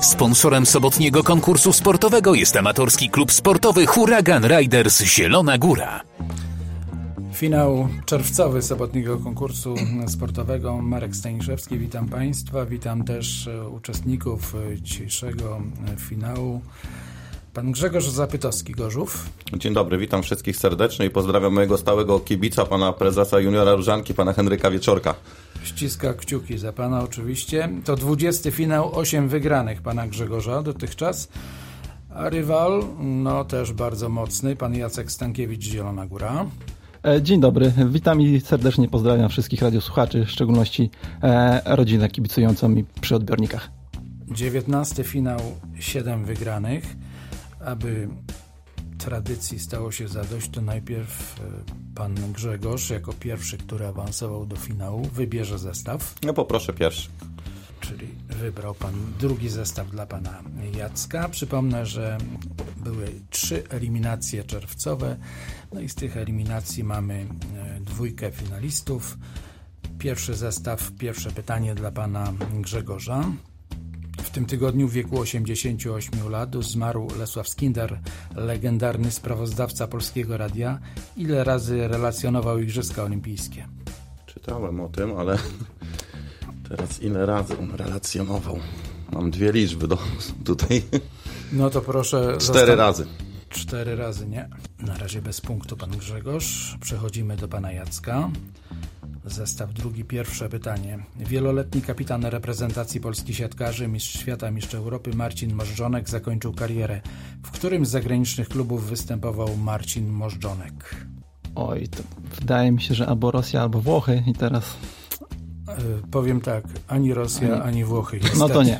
Sponsorem sobotniego konkursu sportowego jest amatorski klub sportowy Huragan Riders Zielona Góra. Finał czerwcowy sobotniego konkursu sportowego. Marek Staniszewski, witam Państwa. Witam też uczestników dzisiejszego finału. Pan Grzegorz Zapytowski-Gorzów. Dzień dobry, witam wszystkich serdecznie i pozdrawiam mojego stałego kibica, pana prezesa juniora Różanki, pana Henryka Wieczorka. Ściska kciuki za pana oczywiście. To 20. finał, 8 wygranych pana Grzegorza dotychczas. A rywal, no też bardzo mocny, pan Jacek Stankiewicz, Zielona Góra. Dzień dobry, witam i serdecznie pozdrawiam wszystkich radiosłuchaczy, w szczególności rodzinę kibicującą mi przy odbiornikach. 19. finał, 7 wygranych. Aby tradycji stało się zadość, to najpierw pan Grzegorz, jako pierwszy, który awansował do finału, wybierze zestaw. No poproszę pierwszy. Czyli wybrał pan drugi zestaw dla pana Jacka. Przypomnę, że były 3 eliminacje czerwcowe. No i z tych eliminacji mamy 2 finalistów. Pierwszy zestaw, pierwsze pytanie dla pana Grzegorza. W tym tygodniu w wieku 88 lat zmarł Lesław Skinder, legendarny sprawozdawca Polskiego Radia. Ile razy relacjonował Igrzyska Olimpijskie? Czytałem o tym, ale teraz ile razy on relacjonował? Mam 2 liczby tutaj. No to proszę... 4 razy. 4 razy, nie. Na razie bez punktu pan Grzegorz. Przechodzimy do pana Jacka. Zestaw drugi, pierwsze pytanie. Wieloletni kapitan reprezentacji Polski siatkarzy, mistrz świata, mistrz Europy Marcin Możdżonek zakończył karierę. W którym z zagranicznych klubów występował Marcin Możdżonek? Oj, to wydaje mi się, że albo Rosja, albo Włochy i teraz... Powiem tak, ani Rosja, ani Włochy. Niestety. No to nie.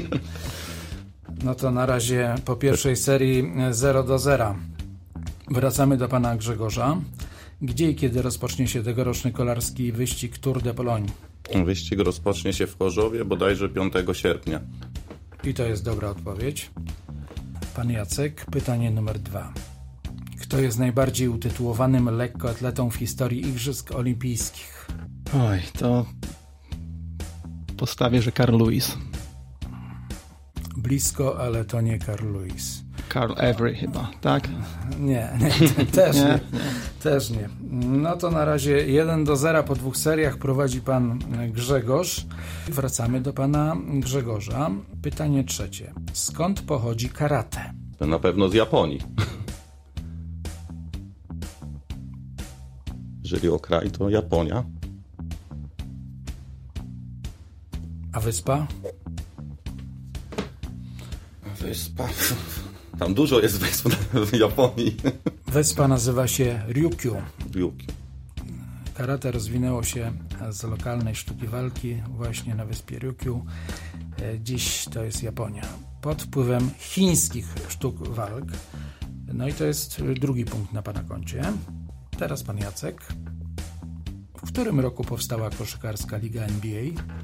No to na razie po pierwszej serii 0-0. Wracamy do pana Grzegorza. Gdzie i kiedy rozpocznie się tegoroczny kolarski wyścig Tour de Pologne? Wyścig rozpocznie się w Chorzowie bodajże 5 sierpnia. I to jest dobra odpowiedź. Pan Jacek, pytanie numer 2. Kto jest najbardziej utytułowanym lekkoatletą w historii Igrzysk Olimpijskich? Oj, to postawię, że Carl Lewis. Blisko, ale to nie Carl Lewis. Carl Avery chyba, tak? Nie, też nie. Też nie. No to na razie 1-0 po 2 seriach prowadzi pan Grzegorz. Wracamy do pana Grzegorza. Pytanie 3. Skąd pochodzi karate? To na pewno z Japonii. Jeżeli o kraj, to Japonia. A wyspa? Wyspa... Tam dużo jest wysp w Japonii. Wyspa nazywa się Ryukyu. Ryukyu. Karate rozwinęło się z lokalnej sztuki walki właśnie na wyspie Ryukyu. Dziś to jest Japonia. Pod wpływem chińskich sztuk walk. No i to jest drugi punkt na pana koncie. Teraz pan Jacek. W którym roku powstała koszykarska liga NBA?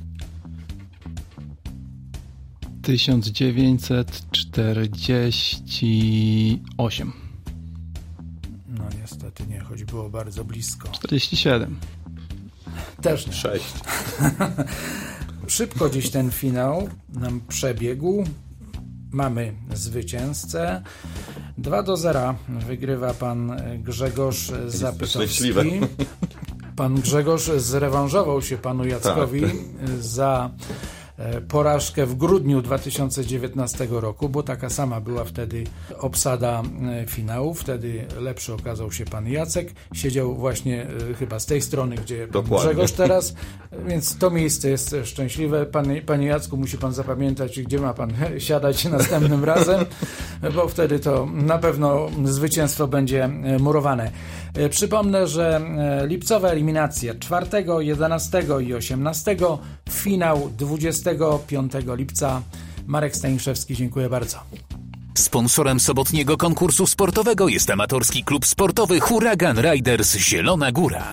1948. No niestety nie, choć było bardzo blisko. 47. Też nie. 6. Szybko dziś ten finał nam przebiegł. Mamy zwycięzcę. 2-0 wygrywa pan Grzegorz Zapytowski. Pan Grzegorz zrewanżował się panu Jackowi za porażkę w grudniu 2019 roku, bo taka sama była wtedy obsada finału. Wtedy lepszy okazał się pan Jacek. Siedział właśnie chyba z tej strony, gdzie pan Grzegorz teraz, więc to miejsce jest szczęśliwe. Panie Jacku, musi pan zapamiętać, gdzie ma pan siadać następnym razem, bo wtedy to na pewno zwycięstwo będzie murowane. Przypomnę, że lipcowe eliminacje 4, 11 i 18, finał 25 lipca. Marek Staniszewski, dziękuję bardzo. Sponsorem sobotniego konkursu sportowego jest amatorski klub sportowy Huragan Riders Zielona Góra.